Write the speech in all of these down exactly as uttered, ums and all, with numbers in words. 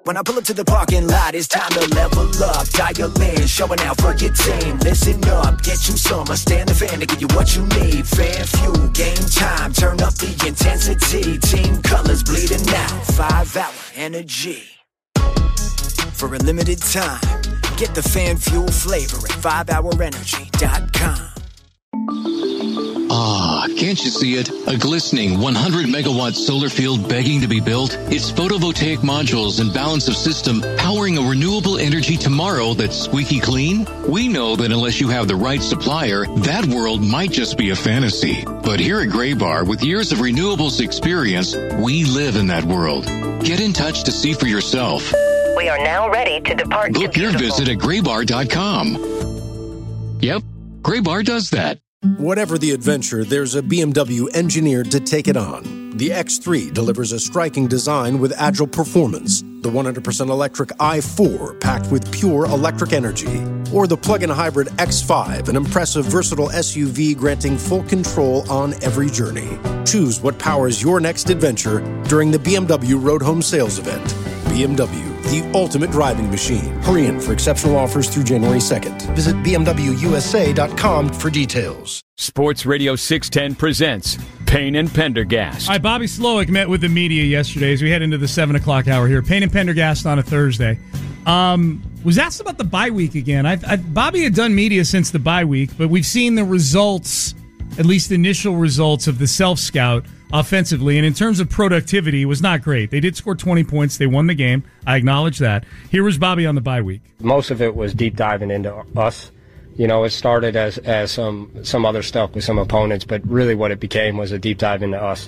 When I pull up to the parking lot, it's time to level up. Dial in, showing out for your team. Listen up, get you some. I stand the fan to give you what you need. Fan fuel, game time, turn up the intensity. Team colors bleeding out, five hour energy. For a limited time, get the fan fuel flavor at five hour energy dot com. Ah, can't you see it? A glistening one hundred megawatt solar field begging to be built? Its photovoltaic modules and balance of system powering a renewable energy tomorrow that's squeaky clean? We know that unless you have the right supplier, that world might just be a fantasy. But here at Graybar, with years of renewables experience, we live in that world. Get in touch to see for yourself. We are now ready to depart. Book your visit at graybar dot com. Yep, Graybar does that. Whatever the adventure, there's a B M W engineered to take it on. The X three delivers a striking design with agile performance. The one hundred percent electric i four packed with pure electric energy. Or the plug-in hybrid X five, an impressive versatile S U V granting full control on every journey. Choose what powers your next adventure during the B M W Road Home Sales Event. B M W, the ultimate driving machine. Hurry in for exceptional offers through January second. Visit b m w u s a dot com for details. Sports Radio six ten presents Payne and Pendergast. All right, Bobby Slowick met with the media yesterday as we head into the seven o'clock hour here. Payne and Pendergast on a Thursday. Um, was asked about the bye week again. I, I, Bobby had done media since the bye week, but we've seen the results, at least initial results, of the self-scout offensively, and in terms of productivity, it was not great. They did score twenty points. They won the game. I acknowledge that. Here was Bobby on the bye week. Most of it was deep diving into us. You know, it started as, as some, some other stuff with some opponents, but really what it became was a deep dive into us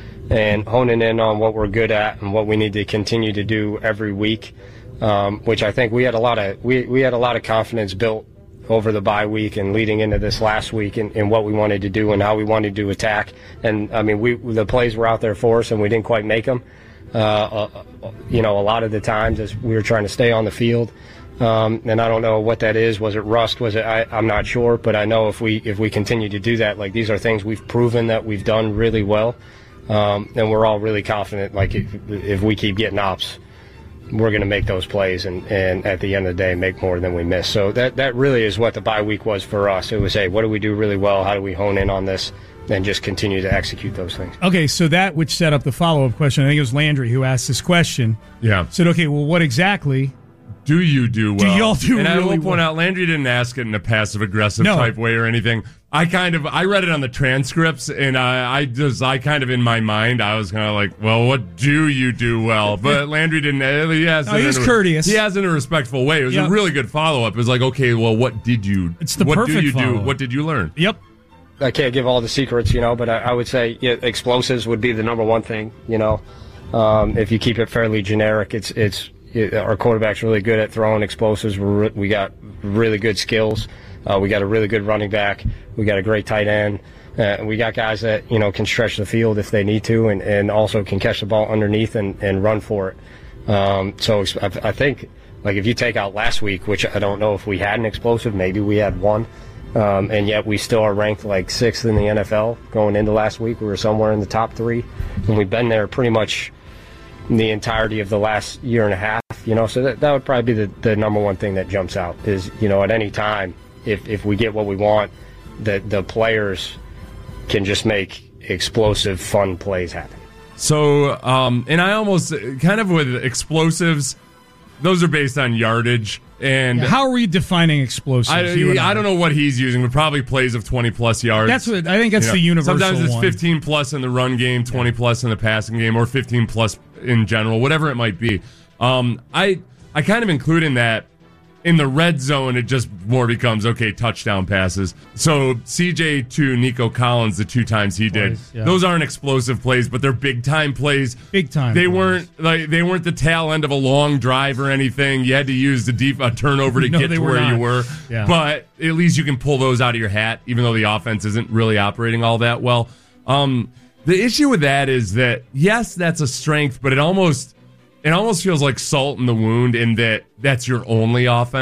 and honing in on what we're good at and what we need to continue to do every week, um, which I think we had a lot of we, we had a lot of confidence built over the bye week and leading into this last week in, in what we wanted to do and how we wanted to attack. And, I mean, we the plays were out there for us, and we didn't quite make them. Uh, uh, you know, a lot of the times as we were trying to stay on the field. Um, and I don't know what that is. Was it rust? Was it? I, I'm not sure. But I know if we if we continue to do that, like these are things we've proven that we've done really well. Um, and we're all really confident, like if, if we keep getting ops, we're going to make those plays and, and at the end of the day make more than we miss. So that, that really is what the bye week was for us. It was, hey, what do we do really well? How do we hone in on this and just continue to execute those things? Okay, so that which set up the follow-up question, I think it was Landry who asked this question. Yeah. Said, okay, well, what exactly do you do well? Do y'all do and really I will point well? out, Landry didn't ask it in a passive-aggressive No. type way or anything. I kind of, I read it on the transcripts, and I, I just, I kind of in my mind, I was kind of like, well, what do you do well? But Landry didn't, he has No, he was in a, courteous. He has it in a respectful way. It was Yep. a really good follow-up. It was like, okay, well, what did you, It's the what perfect do you do? follow-up. What did you learn? Yep. I can't give all the secrets, you know, but I, I would say yeah, explosives would be the number one thing, you know. Um, if you keep it fairly generic, it's it's it, our quarterback's really good at throwing explosives. We're, we got really good skills. Uh, we got a really good running back. We got a great tight end. Uh, we got guys that, you know, can stretch the field if they need to and, and also can catch the ball underneath and, and run for it. Um, so I, I think, like, if you take out last week, which I don't know if we had an explosive, maybe we had one. Um, and yet we still are ranked like sixth in the N F L going into last week. We were somewhere in the top three, and we've been there pretty much the entirety of the last year and a half. You know, so that that would probably be the, the number one thing that jumps out is, you know, at any time, if if we get what we want, that the players can just make explosive, fun plays happen. So, um, and I almost kind of with explosives, those are based on yardage. And Yeah, how are we defining explosives? I, you and I don't know what he's using, but probably plays of twenty plus yards. That's what I think. That's You know, the universal Sometimes it's one. fifteen plus in the run game, twenty plus in the passing game, or fifteen plus in general, whatever it might be. Um, I I kind of include in that in the red zone, it just more becomes okay touchdown passes. So C J to Nico Collins, the two times he did, Plays, yeah. those aren't explosive plays, but they're big time plays. Big time. They plays. weren't like they weren't the tail end of a long drive or anything. You had to use the deep a turnover to No, get they to were where not. you were. Yeah. But at least you can pull those out of your hat, even though the offense isn't really operating all that well. Um, the issue with that is that yes, that's a strength, but it almost it almost feels like salt in the wound in that that's your only offense.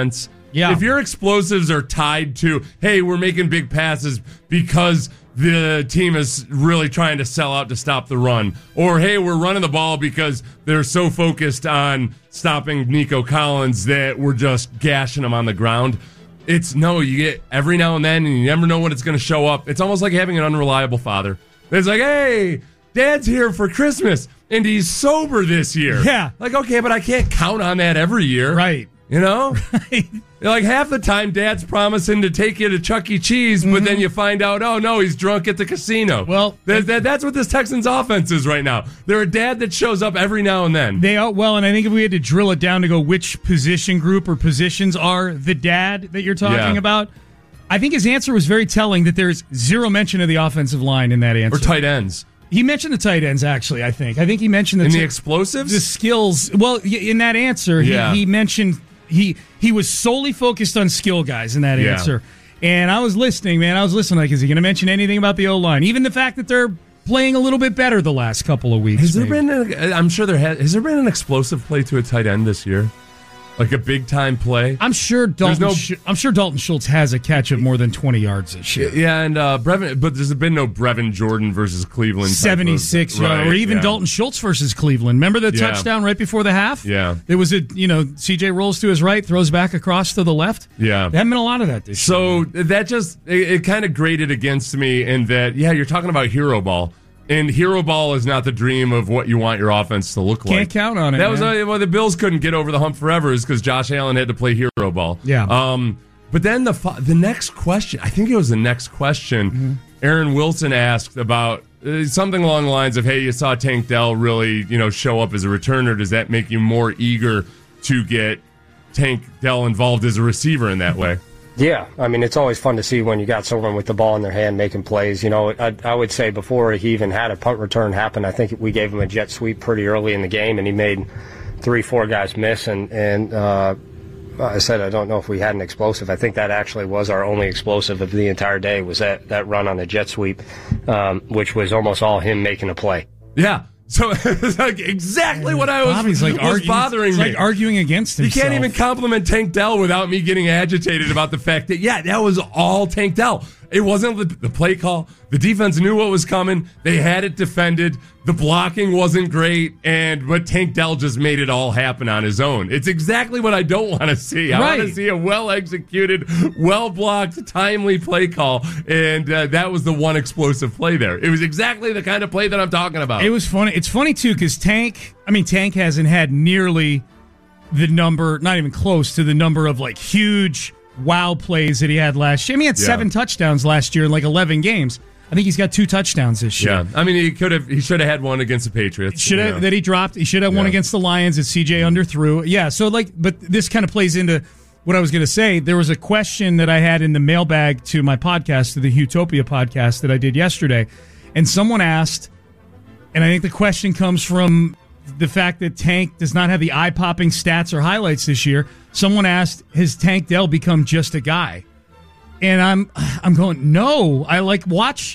Yeah. If your explosives are tied to, hey, we're making big passes because the team is really trying to sell out to stop the run, or hey, we're running the ball because they're so focused on stopping Nico Collins that we're just gashing him on the ground. It's no, you get every now and then, and you never know when it's going to show up. It's almost like having an unreliable father. It's like, hey, Dad's here for Christmas, and he's sober this year. Yeah. Like, okay, but I can't count on that every year. Right. You know? Right. Like half the time, Dad's promising to take you to Chuck E. Cheese, mm-hmm. but then you find out, oh, no, he's drunk at the casino. Well, that, that, that's what this Texans offense is right now. They're a dad that shows up every now and then. They are, well, and I think if we had to drill it down to go which position group or positions are the dad that you're talking Yeah. about, I think his answer was very telling that there's zero mention of the offensive line in that answer. Or tight ends. He mentioned the tight ends, actually, I think. I think he mentioned the in t- the explosives? The skills. Well, in that answer, he, Yeah. he mentioned he he was solely focused on skill guys in that Yeah. answer. And I was listening, man. I was listening like, is he going to mention anything about the O-line? Even the fact that they're playing a little bit better the last couple of weeks. Has there maybe. been? An, I'm sure there has. Has there been an explosive play to a tight end this year, like a big time play? I'm sure Dalton. no- Sch- I'm sure Dalton Schultz has a catch of more than twenty yards this year. Yeah, and uh, Brevin, but there's been no Brevin Jordan versus Cleveland. type of- seventy-six, right, or even yeah. Dalton Schultz versus Cleveland. Remember the Yeah. touchdown right before the half? Yeah. There was a, you know, C J rolls to his right, throws back across to the left. Yeah. There haven't been a lot of that this year. So that just it, it kind of grated against me in that, yeah, you're talking about hero ball. And hero ball is not the dream of what you want your offense to look like. Can't count on it, That was man. uh, well, the Bills couldn't get over the hump forever is because Josh Allen had to play hero ball. Yeah. Um, but then the fo- the next question, I think it was the next question, Mm-hmm. Aaron Wilson asked about uh, something along the lines of, "Hey, you saw Tank Dell really, you know, show up as a returner. Does that make you more eager to get Tank Dell involved as a receiver in that way?" Yeah, I mean, it's always fun to see when you got someone with the ball in their hand making plays. You know, I, I would say before he even had a punt return happen, I think we gave him a jet sweep pretty early in the game, and he made three, four guys miss. And, and uh, I said, I don't know if we had an explosive. I think that actually was our only explosive of the entire day, was that, that run on the jet sweep, um, which was almost all him making a play. Yeah. So it's like exactly what I was, Bobby's like was arguing, bothering it's me. like arguing against himself. You can't even compliment Tank Dell without me getting agitated about the fact that, yeah, that was all Tank Dell. It wasn't the, the play call. The defense knew what was coming. They had it defended. The blocking wasn't great, and but Tank Dell just made it all happen on his own. It's exactly what I don't want to see. I Right. want to see a well-executed, well-blocked, timely play call, and uh, that was the one explosive play there. It was exactly the kind of play that I'm talking about. It was funny. It's funny, too, because Tank, I mean, Tank hasn't had nearly the number, not even close to the number of, like, huge wow plays that he had last year. I mean, he had Yeah. seven touchdowns last year in, like, eleven games. I think he's got two touchdowns this year. Yeah, I mean, he could have, he should have had one against the Patriots. Should have you know. that he dropped. He should have one Yeah. against the Lions that C J underthrew. Yeah, so like, but this kind of plays into what I was going to say. There was a question that I had in the mailbag to my podcast, to the Utopia podcast that I did yesterday, and someone asked, and I think the question comes from the fact that Tank does not have the eye-popping stats or highlights this year. Someone asked, has Tank Dell become just a guy? And I'm, I'm going, no. I like watch.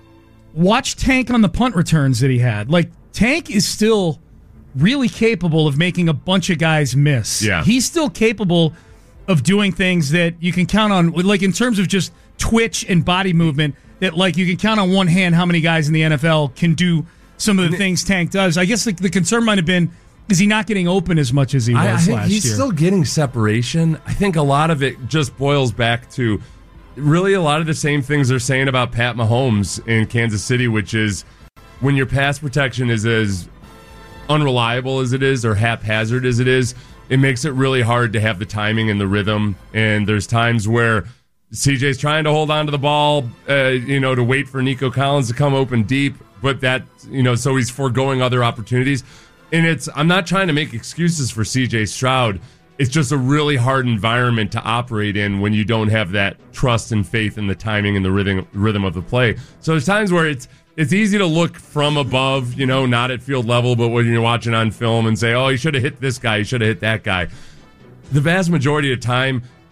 Watch Tank on the punt returns that he had. Like, Tank is still really capable of making a bunch of guys miss. Yeah. He's still capable of doing things that you can count on, like in terms of just twitch and body movement, that like you can count on one hand how many guys in the N F L can do some of the things Tank does. I guess the, the concern might have been, is he not getting open as much as he was I, I think last he's year? still getting separation. I think a lot of it just boils back to really a lot of the same things they're saying about Pat Mahomes in Kansas City, which is when your pass protection is as unreliable as it is or haphazard as it is, it makes it really hard to have the timing and the rhythm. And there's times where C J's trying to hold on to the ball, uh, you know, to wait for Nico Collins to come open deep, but that, you know, so he's foregoing other opportunities. And it's, I'm not trying to make excuses for C J Stroud. It's just a really hard environment to operate in when you don't have that trust and faith in the timing and the rhythm rhythm of the play. So there's times where it's it's easy to look from above, you know, not at field level, but when you're watching on film and say, oh, you should have hit this guy, you should have hit that guy. The vast majority of the time,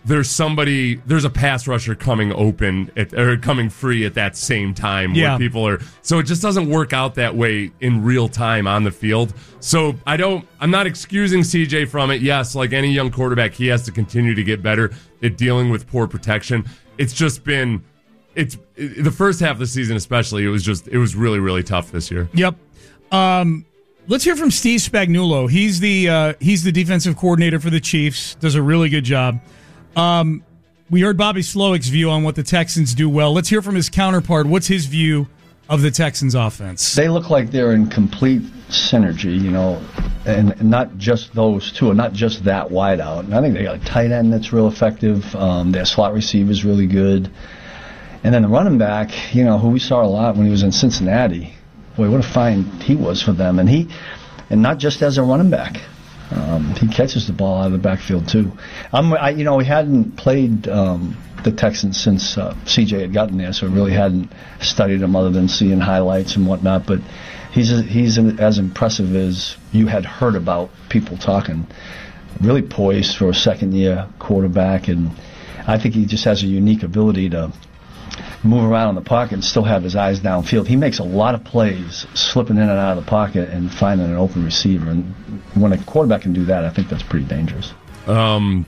there's somebody, there's a pass rusher coming open at, or coming free at that same time Yeah. where people are. So it just doesn't work out that way in real time on the field. So I don't, I'm not excusing C J from it. Yes, like any young quarterback, he has to continue to get better at dealing with poor protection. It's just been, it's it, the first half of the season especially, it was just, it was really, really tough this year. Yep. Um, let's hear from Steve Spagnuolo. He's the uh, he's the defensive coordinator for the Chiefs. Does a really good job. Um, we heard Bobby Slowick's view on what the Texans do well. Let's hear from his counterpart. What's his view of the Texans' offense? They look like they're in complete synergy, you know, and not just those two, and not just that wideout. And I think they got a tight end that's real effective. Um, their slot receiver is really good. And then the running back, you know, who we saw a lot when he was in Cincinnati. Boy, what a find he was for them. And he, and not just as a running back. Um, he catches the ball out of the backfield too. I'm, I, you know, we hadn't played um, the Texans since uh, C J had gotten there, so we really hadn't studied him other than seeing highlights and whatnot. But he's he's as impressive as you had heard about people talking. Really poised for a second-year quarterback, and I think he just has a unique ability to move around in the pocket and still have his eyes downfield. He makes a lot of plays slipping in and out of the pocket and finding an open receiver. And when a quarterback can do that, I think that's pretty dangerous. Um,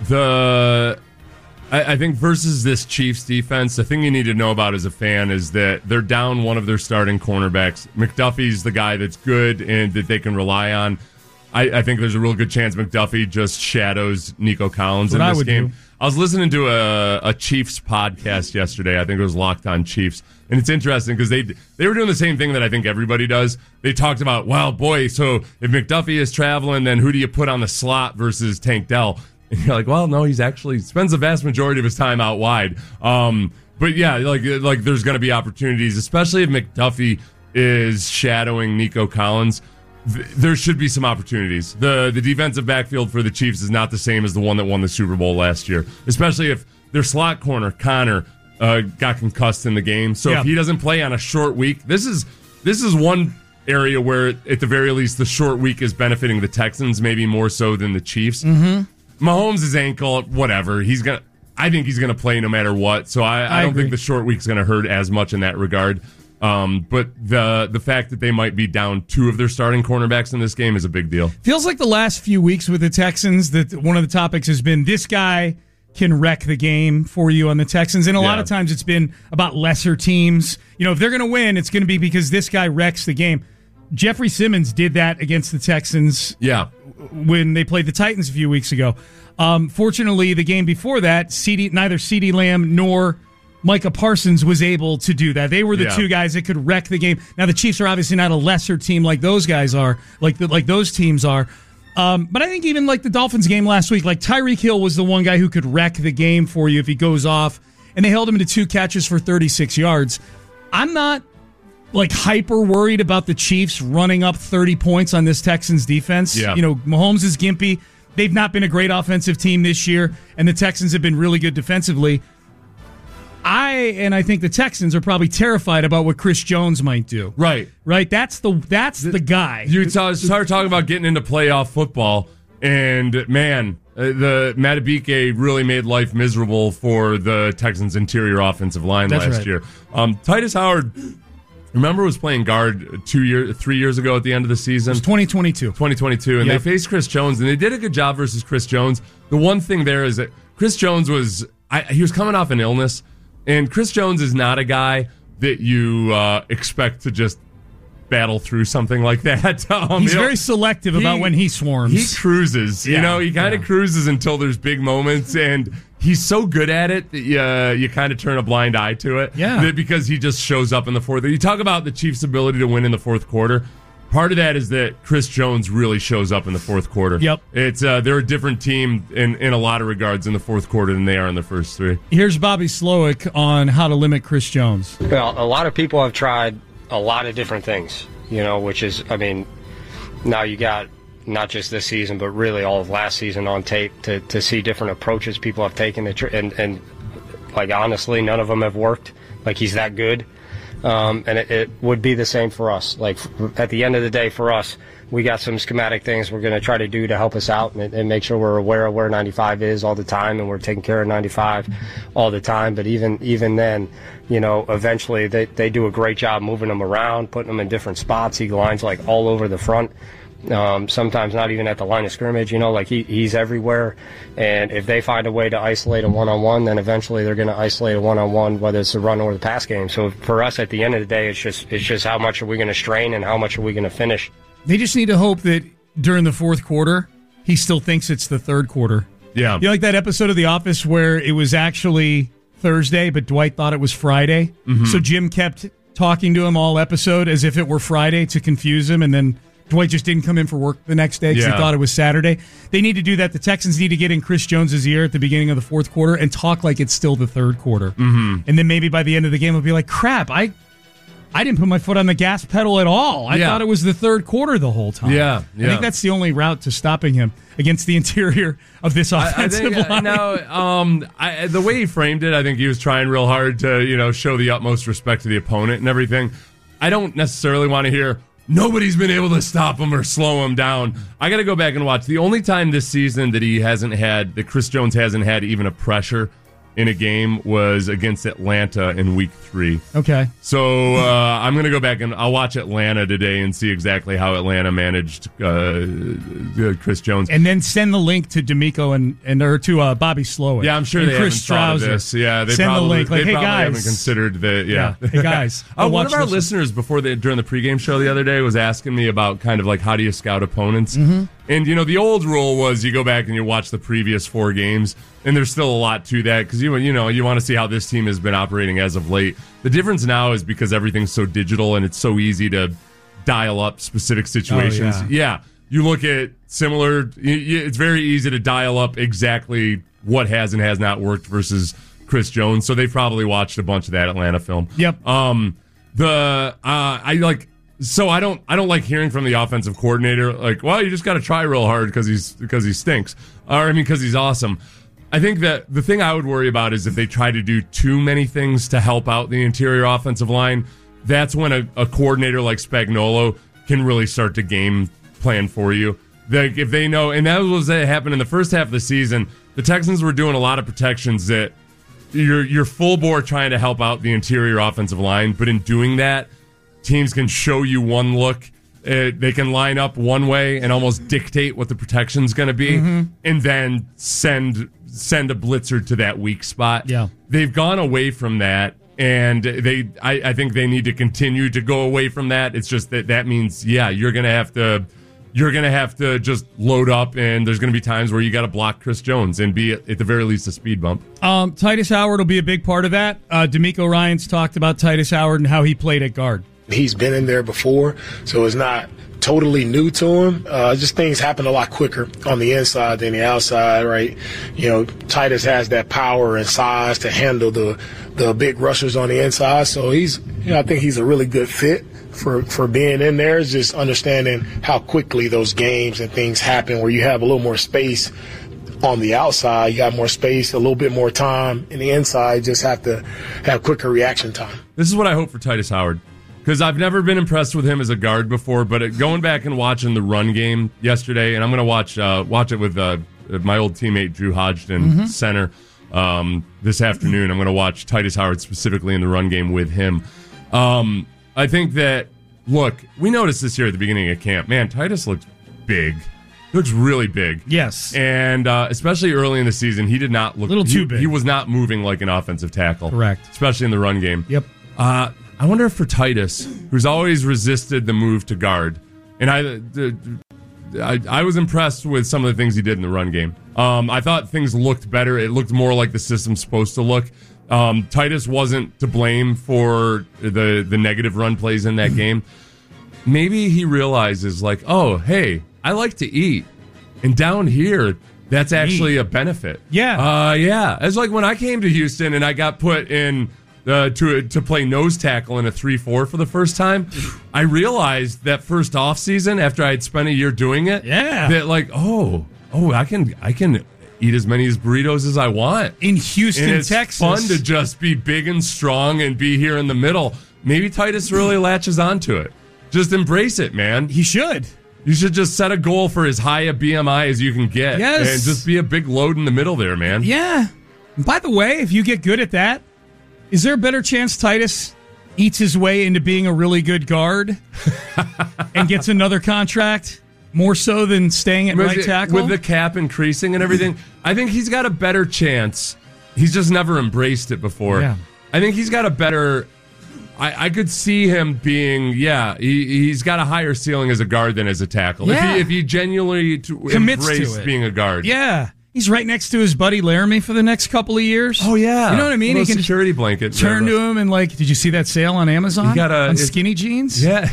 the I, I think versus this Chiefs defense, the thing you need to know about as a fan is that they're down one of their starting cornerbacks. McDuffie's the guy that's good and that they can rely on. I, I think there's a real good chance McDuffie just shadows Nico Collins in this game. Do. I was listening to a, a Chiefs podcast yesterday. I think it was Locked On Chiefs. And it's interesting because they they were doing the same thing that I think everybody does. They talked about, well, boy, so if McDuffie is traveling, then who do you put on the slot versus Tank Dell? And you're like, well, no, he's actually spends the vast majority of his time out wide. Um, but yeah, like like there's going to be opportunities, especially if McDuffie is shadowing Nico Collins. There should be some opportunities. The the defensive backfield for the Chiefs is not the same as the one that won the Super Bowl last year, especially if their slot corner, Connor, uh, got concussed in the game. So yeah. If he doesn't play on a short week, this is this is one area where, at the very least, the short week is benefiting the Texans, maybe more so than the Chiefs. Mm-hmm. Mahomes' ankle, whatever. He's gonna. I think he's going to play no matter what. So I, I, I don't agree. think the short week's going to hurt as much in that regard. Um, but the the fact that they might be down two of their starting cornerbacks in this game is a big deal. Feels like the last few weeks with the Texans that one of the topics has been this guy can wreck the game for you on the Texans. And a yeah. lot of times it's been about lesser teams. You know, if they're going to win, it's going to be because this guy wrecks the game. Jeffrey Simmons did that against the Texans yeah. when they played the Titans a few weeks ago. Um, fortunately, the game before that, C D, neither CeeDee Lamb nor Micah Parsons was able to do that. They were the yeah. two guys that could wreck the game. Now, the Chiefs are obviously not a lesser team like those guys are, like the, like those teams are. Um, but I think even like the Dolphins game last week, like Tyreek Hill was the one guy who could wreck the game for you if he goes off. And they held him to two catches for thirty-six yards. I'm not like hyper worried about the Chiefs running up thirty points on this Texans defense. Yeah. You know, Mahomes is gimpy. They've not been a great offensive team this year, and the Texans have been really good defensively. I and I think the Texans are probably terrified about what Chris Jones might do. Right, right. That's the that's the, the guy. You start talking about getting into playoff football, and man, the Madubuike really made life miserable for the Texans' interior offensive line that's last right. year. Um, Titus Howard, remember, was playing guard two years, three years ago at the end of the season. It was twenty twenty-two. twenty twenty-two, and yep. they faced Chris Jones, and they did a good job versus Chris Jones. The one thing there is that Chris Jones was I, he was coming off an illness. And Chris Jones is not a guy that you uh, expect to just battle through something like that. Um, He's you know, very selective he, about when he swarms. He cruises. Yeah, you know, he kind of yeah. cruises until there's big moments, and he's so good at it that you, uh, you kind of turn a blind eye to it. Yeah. That because he just shows up in the fourth. You talk about the Chiefs' ability to win in the fourth quarter. Part of that is that Chris Jones really shows up in the fourth quarter. Yep. It's uh, they're a different team in, in a lot of regards in the fourth quarter than they are in the first three. Here's Bobby Slowick on how to limit Chris Jones. Well, a lot of people have tried a lot of different things, you know, which is, I mean, now you got not just this season, but really all of last season on tape to, to see different approaches people have taken. To tr- and, and, like, honestly, none of them have worked. Like, he's that good. Um, and it, it would be the same for us. Like, at the end of the day, for us, we got some schematic things we're going to try to do to help us out and, and make sure we're aware of where ninety-five is all the time, and we're taking care of ninety-five all the time. But even even then, you know, eventually they, they do a great job moving them around, putting them in different spots. He lines like all over the front. Um, sometimes not even at the line of scrimmage, you know, like he, he's everywhere. And if they find a way to isolate a one-on-one, then eventually they're going to isolate a one-on-one, whether it's the run or the pass game. So for us, at the end of the day, it's just it's just how much are we going to strain and how much are we going to finish. They just need to hope that during the fourth quarter, he still thinks it's the third quarter. Yeah. You know, like that episode of The Office where it was actually Thursday, but Dwight thought it was Friday. Mm-hmm. So Jim kept talking to him all episode as if it were Friday to confuse him, and then Dwight just didn't come in for work the next day because Yeah. he thought it was Saturday. They need to do that. The Texans need to get in Chris Jones's ear at the beginning of the fourth quarter and talk like it's still the third quarter. Mm-hmm. And then maybe by the end of the game, it'll be like, crap, I I didn't put my foot on the gas pedal at all. I Yeah. thought it was the third quarter the whole time. Yeah, I yeah. think that's the only route to stopping him against the interior of this I, I offensive think, uh, line. no, um, I, the way he framed it, I think he was trying real hard to, you know, show the utmost respect to the opponent and everything. I don't necessarily want to hear, nobody's been able to stop him or slow him down. I got to go back and watch. The only time this season that he hasn't had, that Chris Jones hasn't had even a pressure in a game was against Atlanta in week three. Okay. So uh, I'm going to go back and I'll watch Atlanta today and see exactly how Atlanta managed uh, Chris Jones. And then send the link to D'Amico and, and or to uh, Bobby Slowick. Yeah, I'm sure and they Chris haven't thought of Strouser. this. Yeah, they send probably, the link. Like, they hey probably guys, haven't considered the yeah. yeah. Hey guys, oh, go one watch of our this. listeners before the during the pregame show the other day was asking me about kind of like how do you scout opponents. Mm-hmm. And you know, the old rule was you go back and you watch the previous four games, and there's still a lot to that because you you know you want to see how this team has been operating as of late. The difference now is because everything's so digital and it's so easy to dial up specific situations. Oh, yeah. yeah, you look at similar. You, you, it's very easy to dial up exactly what has and has not worked versus Chris Jones. So they probably watched a bunch of that Atlanta film. Yep. Um. The uh, I like. So I don't I don't like hearing from the offensive coordinator like, well, you just got to try real hard because he's because he stinks, or I mean because he's awesome. I think that the thing I would worry about is if they try to do too many things to help out the interior offensive line. That's when a, a coordinator like Spagnuolo can really start to game plan for you. Like if they know, and that was what happened in the first half of the season. The Texans were doing a lot of protections that you're you're full bore trying to help out the interior offensive line, but in doing that, teams can show you one look. Uh, they can line up one way and almost dictate what the protection's going to be, Mm-hmm. and then send send a blitzer to that weak spot. Yeah. They've gone away from that, and they I, I think they need to continue to go away from that. It's just that that means, yeah, you're going to have to you're going to have to just load up, and there's going to be times where you got to block Chris Jones and be, at the very least, a speed bump. Um, Titus Howard will be a big part of that. Uh, D'Amico Ryans talked about Titus Howard and how he played at guard. He's been in there before, so it's not totally new to him. Uh, just things happen a lot quicker on the inside than the outside, right? You know, Titus has that power and size to handle the the big rushers on the inside, so he's, you know, I think he's a really good fit for for being in there. It's just understanding how quickly those games and things happen where you have a little more space on the outside, you got more space, a little bit more time. In the inside, you just have to have quicker reaction time. This is what I hope for Titus Howard. Because I've never been impressed with him as a guard before, but it, going back and watching the run game yesterday, and I'm going to watch uh, watch it with uh, my old teammate Drew Hodgson, Mm-hmm. center, um, this afternoon. I'm going to watch Titus Howard specifically in the run game with him. Um, I think that, look, we noticed this here at the beginning of camp. Man, Titus looks big. He looks really big. Yes. And uh, especially early in the season, he did not look... A little too he, big. He was not moving like an offensive tackle. Correct. Especially in the run game. Yep. Uh, I wonder if for Titus, who's always resisted the move to guard, and I, the, I, I was impressed with some of the things he did in the run game. Um, I thought things looked better. It looked more like the system's supposed to look. Um, Titus wasn't to blame for the the negative run plays in that game. Maybe he realizes, like, oh, hey, I like to eat, and down here, that's actually a benefit. Yeah. Uh, yeah. It's like when I came to Houston and I got put in uh, to to play nose tackle in a three four for the first time. I realized that first off season after I had spent a year doing it, Yeah. that like, oh, oh, I can I can eat as many burritos as I want In Houston, and it's Texas. fun to just be big and strong and be here in the middle. maybe Titus really latches onto it. Just embrace it, man. He should. You should just set a goal for as high a B M I as you can get. Yes. And just be a big load in the middle there, man. Yeah. By the way, if you get good at that, is there a better chance Titus eats his way into being a really good guard and gets another contract? More so than staying at with right the, tackle? With the cap increasing and everything, I think he's got a better chance. He's just never embraced it before. Yeah. I think he's got a better... I, I could see him being, yeah, he, he's got a higher ceiling as a guard than as a tackle. Yeah. If he, if he genuinely to Commits embrace to it. being a guard. Yeah. He's right next to his buddy Laramie for the next couple of years. Oh, yeah. You know what I mean? Little He can security blanket. turn to him and like, did you see that sale on Amazon? You gotta- on it- skinny jeans? Yeah.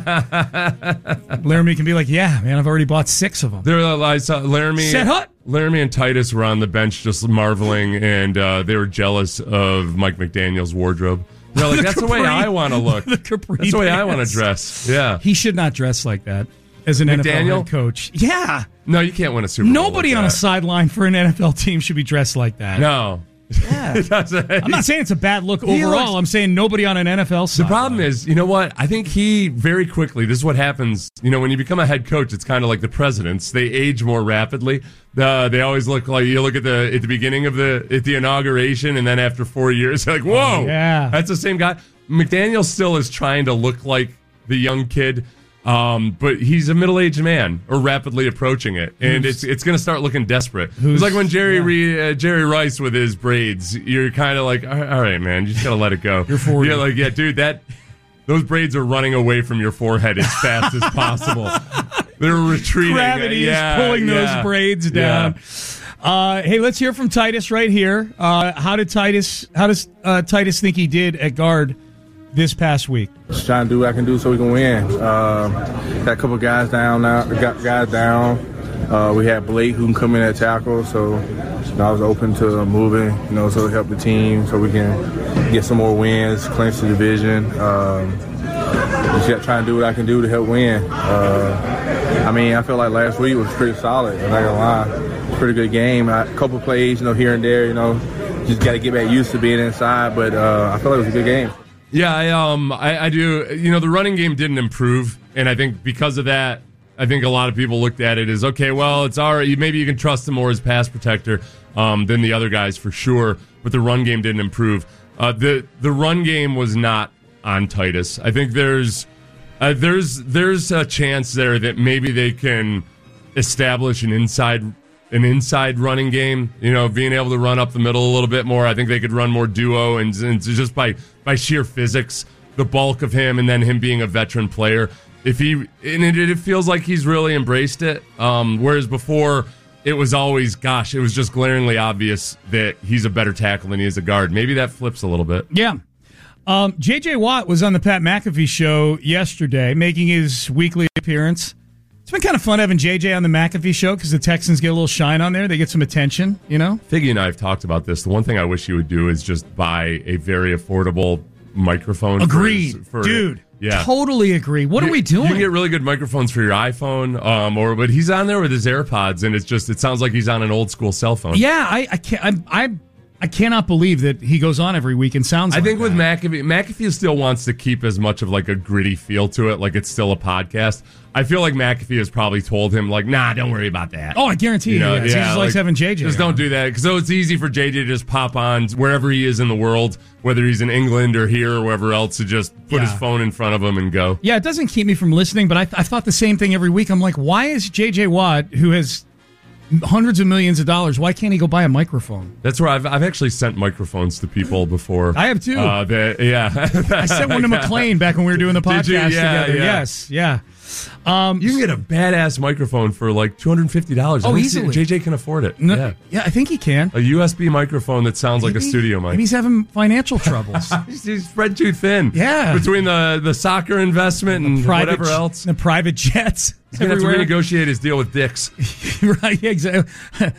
Laramie can be like, yeah, man, I've already bought six of them. There, I saw Laramie, Set hut. Laramie and Titus were on the bench just marveling, and uh, they were jealous of Mike McDaniel's wardrobe. They're like, The that's the way capri- I want to look. the capri That's the way I want pants. to dress. Yeah. He should not dress like that as an N F L McDaniel? head coach. Yeah. No, you can't win a Super Bowl. Nobody with on a that. sideline for an N F L team should be dressed like that. No. Yeah. I'm not saying it's a bad look He overall. looks- I'm saying nobody on an N F L The sideline. problem is, you know what? I think he very quickly, this is what happens, you know, when you become a head coach, it's kind of like the presidents. They age more rapidly. Uh, they always look like, you look at the at the beginning of the at the inauguration, and then after four years, you're like, whoa, Oh, yeah. that's the same guy. McDaniel still is trying to look like the young kid, um, but he's a middle-aged man, or rapidly approaching it, and Who's- it's it's going to start looking desperate. Who's- It's like when Jerry yeah. Re, uh, Jerry Rice with his braids. You're kind of like, all right, all right, man, you just got to let it go. You're forty. You're like, yeah, dude, that those braids are running away from your forehead as fast as possible. They're retreating. Gravity Yeah, is pulling yeah, those braids yeah. down. Uh, hey, let's hear from Titus right here. Uh, how did Titus? How does uh, Titus think he did at guard this past week? Just trying to do what I can do so we can win. Uh, got a couple guys down now. Got guys down. Uh, we had Blake who can come in at tackle, so you know, I was open to moving. You know, so to help the team, so we can get some more wins, clinch the division. Um, just got trying to do what I can do to help win. Uh, I mean, I feel like last week was pretty solid. I'm not gonna lie. Pretty good game. A couple plays, you know, here and there. You know, just got to get back used to being inside. But uh, I feel like it was a good game. Yeah, I, um, I, I do. You know, the running game didn't improve, and I think because of that, I think a lot of people looked at it as, okay, well, it's all right. Maybe you can trust him more as pass protector um, than the other guys for sure, but the run game didn't improve. Uh, the the run game was not on Titus. I think there's uh, there's there's a chance there that maybe they can establish an inside an inside running game, you know, being able to run up the middle a little bit more. I think they could run more duo, and, and just by, by sheer physics, the bulk of him and then him being a veteran player. If he, and it, it feels like he's really embraced it. Um, whereas before, it was always, gosh, it was just glaringly obvious that he's a better tackle than he is a guard. Maybe that flips a little bit. Yeah. Um, J J Watt was on the Pat McAfee show yesterday, making his weekly appearance. It's been kind of fun having J J on the McAfee show because the Texans get a little shine on there. They get some attention, you know? Figgy and I have talked about this. The one thing I wish you would do is just buy a very affordable microphone. for Agreed. his- for, Dude. Yeah. Totally agree. What You- are we doing? You can get really good microphones for your iPhone, um, or but he's on there with his AirPods, and it's just it sounds like he's on an old school cell phone. yeah, I, I can't. I, I I cannot believe that he goes on every week and sounds. I like think that. with McAfee, McAfee still wants to keep as much of like a gritty feel to it, like it's still a podcast. I feel like McAfee has probably told him like, nah, don't worry about that. Oh, I guarantee you, know, yes. he just likes like, having J J. Just on. don't do that because it's easy for J J to just pop on wherever he is in the world, whether he's in England or here or wherever else, to just put Yeah. his phone in front of him and go. Yeah, it doesn't keep me from listening, but I, I thought the same thing every week. I'm like, why is J J Watt, who has hundreds of millions of dollars, why can't he go buy a microphone? That's where I've I've actually sent microphones to people before. I have too. Uh, that, yeah, I sent one to McLean back when we were doing the podcast Did you? Yeah, together. yeah. Yes, yeah. Um, You can get a badass microphone for like two hundred fifty dollars. Oh, easily. J J can afford it. no- yeah. yeah, I think he can. A U S B microphone that sounds like a Maybe- studio mic. Maybe he's having financial troubles. he's, he's spread too thin. Yeah. Between the, the soccer investment and private, whatever else. The private jets. He's going to have to everywhere. renegotiate his deal with Dick's. Right, yeah, exactly.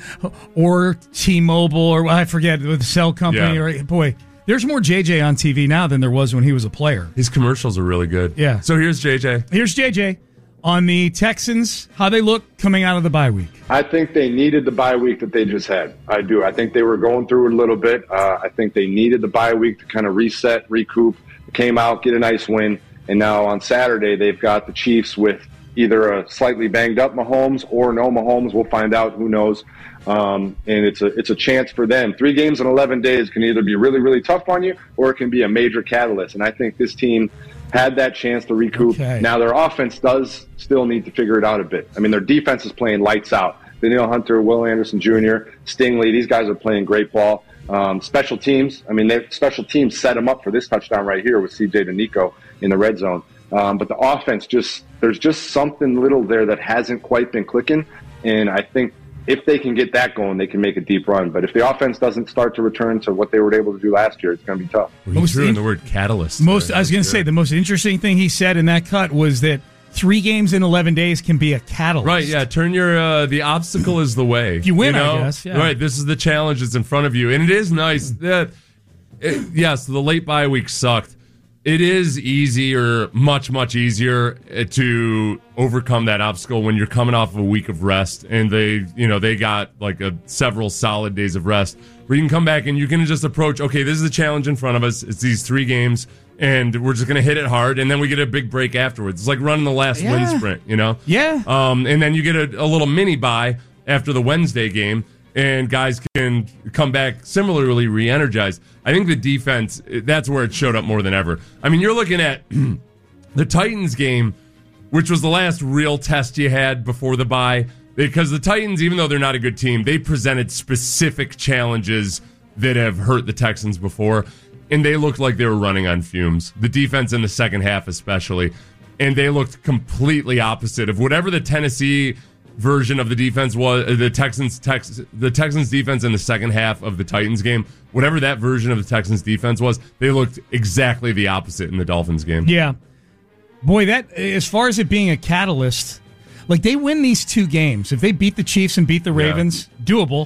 Or T-Mobile, or I forget, with the cell company. Yeah. Or boy, there's more J J on T V now than there was when he was a player. His commercials are really good. Yeah. So here's J J. Here's J J on the Texans, how they look coming out of the bye week. I think they needed the bye week that they just had. I do. I think they were going through it a little bit. Uh, I think they needed the bye week to kind of reset, recoup, came out, get a nice win, and now on Saturday they've got the Chiefs with either a slightly banged up Mahomes or no Mahomes. We'll find out. Who knows? Um, and it's a it's a chance for them. Three games in eleven days can either be really, really tough on you, or it can be a major catalyst. And I think this team had that chance to recoup. Okay. Now their offense does still need to figure it out a bit. I mean, their defense is playing lights out. Danielle Hunter, Will Anderson Junior, Stingley, these guys are playing great ball. Um, special teams, I mean, they, special teams set them up for this touchdown right here with C J Danico in the red zone. Um, but the offense just, there's just something little there that hasn't quite been clicking. And I think if they can get that going, they can make a deep run. But if the offense doesn't start to return to what they were able to do last year, it's going to be tough. You threw in the word catalyst. Most, I was going to say, the most interesting thing he said in that cut was that three games in eleven days can be a catalyst. Right, yeah. Turn your, uh, the obstacle is the way. If you win, you know? I guess. Yeah. Right, this is the challenge that's in front of you. And it is nice that, it, yes, the late bye week sucked. It is easier, much, much easier to overcome that obstacle when you're coming off of a week of rest and they, you know, they got like a several solid days of rest where you can come back and you can just approach, okay, this is the challenge in front of us. It's these three games and we're just going to hit it hard and then we get a big break afterwards. It's like running the last Yeah. wind sprint, you know? Yeah. Um, and then you get a, a little mini bye after the Wednesday game and guys can come back similarly re-energized. I think the defense, that's where it showed up more than ever. I mean, you're looking at the Titans game, which was the last real test you had before the bye, because the Titans, even though they're not a good team, they presented specific challenges that have hurt the Texans before, and they looked like they were running on fumes. The defense in the second half especially, and they looked completely opposite of whatever the Tennessee version of the defense was, the Texans Tex, the Texans defense in the second half of the Titans game, whatever that version of the Texans defense was, they looked exactly the opposite in the Dolphins game. Yeah. Boy, that, as far as it being a catalyst, like they win these two games. If they beat the Chiefs and beat the Ravens, yeah. doable.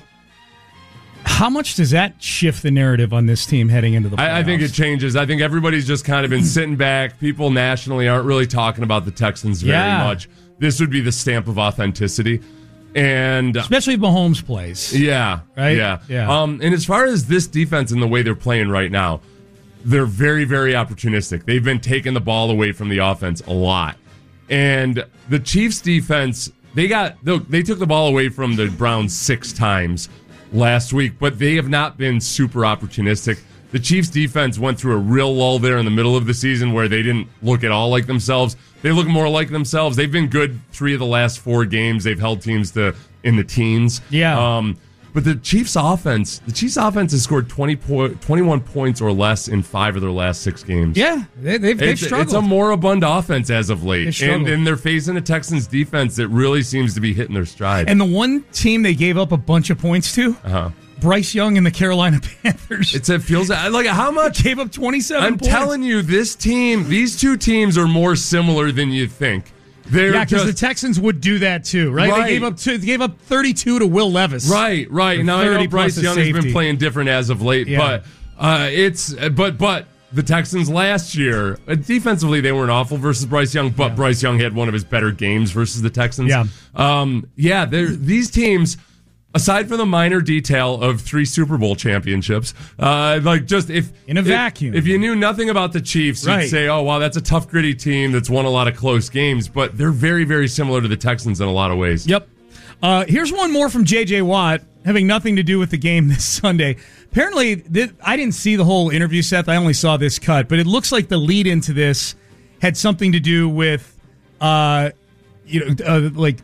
How much does that shift the narrative on this team heading into the playoffs? I, I think it changes. I think everybody's just kind of been sitting back. People nationally aren't really talking about the Texans very yeah. much. This would be the stamp of authenticity. And especially if Mahomes plays. Yeah. Right? Yeah. Yeah. Um, and as far as this defense and the way they're playing right now, they're very, very opportunistic. They've been taking the ball away from the offense a lot. And the Chiefs defense, they got they took the ball away from the Browns six times last week, but they have not been super opportunistic. The Chiefs defense went through a real lull there in the middle of the season where they didn't look at all like themselves. They look more like themselves. They've been good three of the last four games. They've held teams to in the teens. Yeah. Um, but the Chiefs offense, the Chiefs offense has scored twenty po- twenty-one points or less in five of their last six games. Yeah, they, they've, they've it's, struggled. It's a moribund offense as of late. And, and they're facing a Texans defense that really seems to be hitting their stride. And the one team they gave up a bunch of points to, uh-huh. Bryce Young and the Carolina Panthers. It's, it feels like how much gave up twenty-seven I'm points. telling you, this team, these two teams are more similar than you think. They're yeah, because the just- Texans would do that too, right? Right. They gave up two, they gave up thirty-two to Will Levis. Right, right. Now I know Bryce Young has been playing different as of late, Yeah. but uh, it's but but the Texans last year uh, defensively they weren't awful versus Bryce Young, but Yeah. Bryce Young had one of his better games versus the Texans. Yeah, um, yeah. They're, these teams. Aside from the minor detail of three Super Bowl championships, uh, like just if in a if, vacuum, if you knew nothing about the Chiefs, Right. you'd say, "Oh, wow, that's a tough, gritty team that's won a lot of close games." But they're very, very similar to the Texans in a lot of ways. Yep. Uh, here's one more from J J Watt, having nothing to do with the game this Sunday. Apparently, th- I didn't see the whole interview, Seth. I only saw this cut, but it looks like the lead into this had something to do with, uh, you know, uh, like.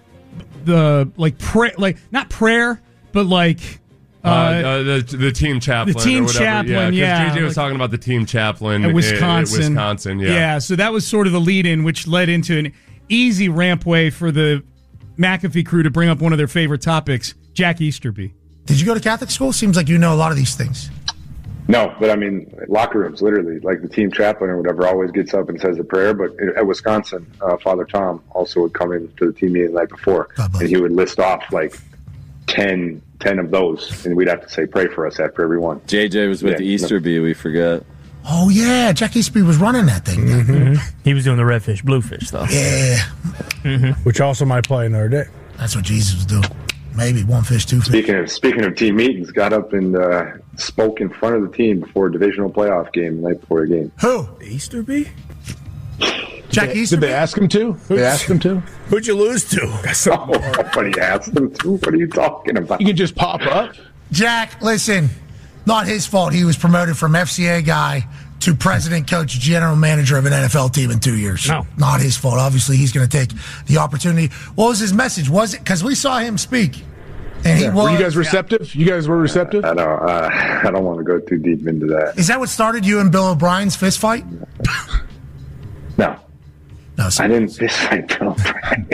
The like pray like not prayer but like uh, uh, uh, the the team chaplain the team or whatever. chaplain yeah, yeah J J was like, talking about the team chaplain at Wisconsin at Wisconsin yeah yeah so that was sort of the lead in which led into an easy ramp way for the McAfee crew to bring up one of their favorite topics, Jack Easterby. Did you go to Catholic school? Seems like you know a lot of these things. No, but I mean, locker rooms, literally, like the team chaplain or whatever always gets up and says a prayer. But at Wisconsin, uh, Father Tom also would come in to the team meeting the night before, and he would list off like ten, ten of those, and we'd have to say, pray for us after every one. J J was with Yeah, the Easterby, we forget. Oh, yeah. Jack Easterby was running that thing. Mm-hmm. He was doing the redfish, bluefish, though. Yeah. Mm-hmm. Which also might play another day. That's what Jesus was doing. Maybe one fish, two fish. Speaking of speaking of team meetings, got up and uh, spoke in front of the team before a divisional playoff game the night before a game. Who? Easterby? Jack did, Easterby? Did they ask him to? They asked him to? Who'd you lose to? Oh, nobody asked him to. What are you talking about? You can just pop up. Jack, listen, not his fault. He was promoted from F C A guy to president, coach, general manager of an N F L team in two years. No. Not his fault. Obviously, he's going to take the opportunity. What was his message? Was it because we saw him speak? And he Yeah. was, Were you guys receptive? You guys were receptive? I don't. Uh, I don't want to go too deep into that. Is that what started you and Bill O'Brien's fist fight? No. No, I didn't fist fight Bill O'Brien.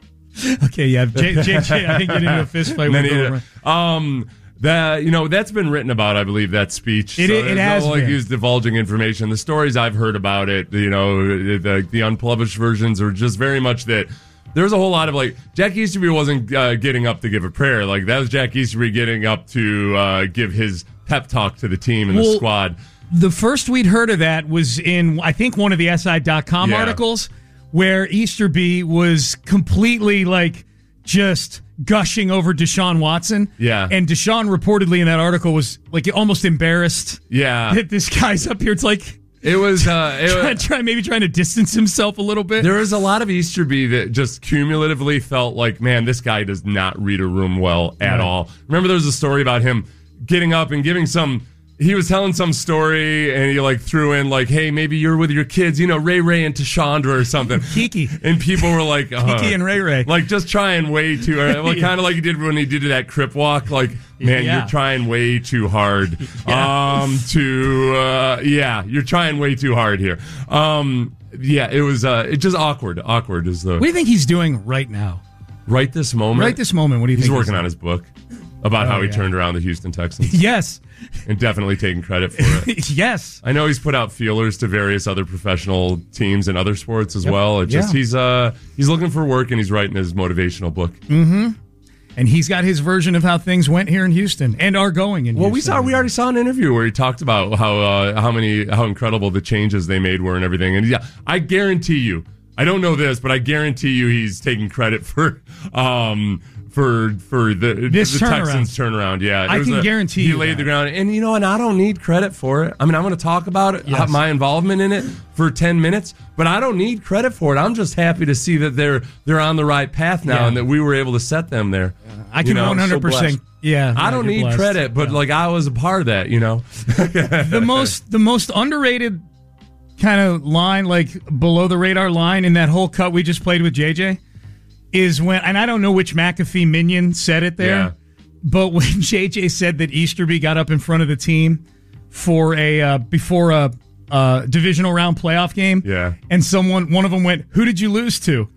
Okay, yeah, J J, I didn't get into a fist fight with Bill O'Brien. Um, that you know that's been written about, I believe, that speech. It- so it there's has no, like been. he was divulging information. The stories I've heard about it, you know, the, the unpublished versions are just very much that. There's a whole lot of like Jack Easterby wasn't uh, getting up to give a prayer. Like that was Jack Easterby getting up to uh, give his pep talk to the team and Well, the squad. The first we'd heard of that was in, I think, one of the S I dot com Yeah. articles where Easterby was completely like just gushing over Deshaun Watson. Yeah. And Deshaun reportedly in that article was like almost embarrassed Yeah. that this guy's up here. It's like It was, uh, it try, was try, maybe trying to distance himself a little bit. there was a lot of Easterby that just cumulatively felt like, man, this guy does not read a room well at Right. all. Remember, there was a story about him getting up and giving some. He was telling some story, and he like threw in like, "Hey, maybe you're with your kids, you know, Ray Ray and Tashandra or something." Kiki. And people were like, uh, Kiki and Ray Ray. like just trying way too, or, like, kind of like he did when he did that crip walk. Like, man, Yeah. you're trying way too hard. Yeah. Um, to uh, yeah, you're trying way too hard here. Um, yeah, it was uh, it just awkward. Awkward is the What do you think he's doing right now? right this moment. Right this moment, what do you He's think? working on his book about Oh, how he yeah. turned around the Houston Texans Yes. and definitely taking credit for it. Yes. I know he's put out feelers to various other professional teams and other sports as Yep. well. It just Yeah. he's uh he's looking for work and he's writing his motivational book. Mm-hmm. And he's got his version of how things went here in Houston and are going in Well, we Houston. saw we already saw an interview where he talked about how uh, how many how incredible the changes they made were and everything. And yeah, I guarantee you, I don't know this, but I guarantee you he's taking credit for um for for the This the turnaround. Texans turnaround. Yeah, it I was can a- guarantee he you laid that. the ground. And you know, and I don't need credit for it. I mean, I'm going to talk about it, Yes. my involvement in it for ten minutes, but I don't need credit for it. I'm just happy to see that they're they're on the right path now Yeah. and that we were able to set them there. I can You know, one hundred percent. so blessed. Yeah. I yeah, don't you're need blessed. credit, but like I was a part of that, you know. the most the most underrated kind of line, like below the radar line in that whole cut we just played with J J, is when, and I don't know which McAfee minion said it there, Yeah. but when J J said that Easterby got up in front of the team for a uh, before a uh, divisional round playoff game, Yeah. and someone one of them went, "Who did you lose to?"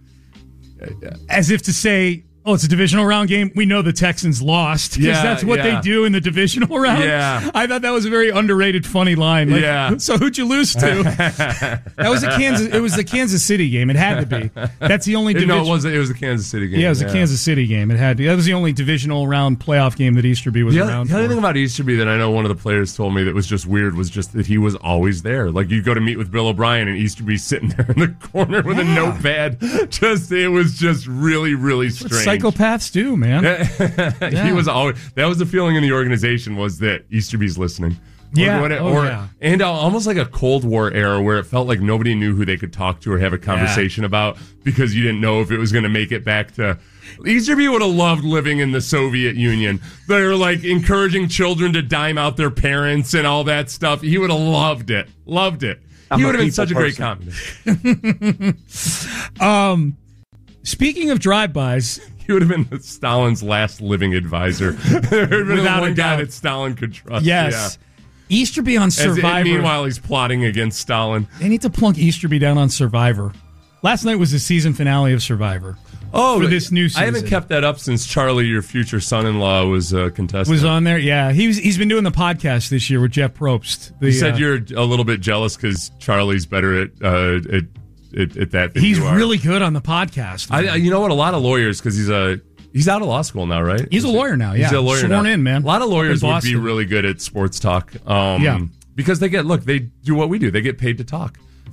As if to say, "Oh, it's a divisional round game. We know the Texans lost because Yeah, that's what yeah. they do in the divisional round." Yeah. I thought that was a very underrated, funny line. Like, Yeah. So who'd you lose to? That was a Kansas. It was the Kansas City game. It had to be. That's the only. no, division- it wasn't. It was a Kansas City game. Yeah, it was a Kansas City game. It had to. That was the only divisional round playoff game that Easterby was The other, around the other for. thing about Easterby that I know one of the players told me that was just weird was just that he was always there. Like you go to meet with Bill O'Brien and Easterby's sitting there in the corner with a notepad. Just it was just really, really What strange. psychopaths do, man. He was always that was the feeling in the organization was that Easterby's listening. Or Yeah. when it- Oh, or- yeah. and uh, almost like a Cold War era where it felt like nobody knew who they could talk to or have a conversation about because you didn't know if it was going to make it back to. Easterby would have loved living in the Soviet Union. They're like encouraging children to dime out their parents and all that stuff. He would have loved it. Loved it. I'm he a would have been people such a great person. communist. Um, speaking of drive-bys, He would have been Stalin's last living advisor. There would have been Without the a one guy doubt. that Stalin could trust. yes, Easterby on Yeah. As- and Survivor. meanwhile, he's plotting against Stalin. They need to plunk Easterby down on Survivor. Last night was the season finale of Survivor. Oh, for this new season. I haven't kept that up since Charlie, your future son-in-law, was a contestant. Was on there. Yeah, he was, he's been doing the podcast this year with Jeff Probst. The, You said uh, you're a little bit jealous because Charlie's better at, uh, at, at at that. Than he's you are. really good on the podcast. I, I- you know what? A lot of lawyers because he's a he's out of law school now, right? He's a lawyer now. He's Yeah, a lawyer sworn now. in, man. A lot of Up in lawyers would be Boston. really good at sports talk. Um, Yeah. because they get look, they do what we do. They get paid to talk.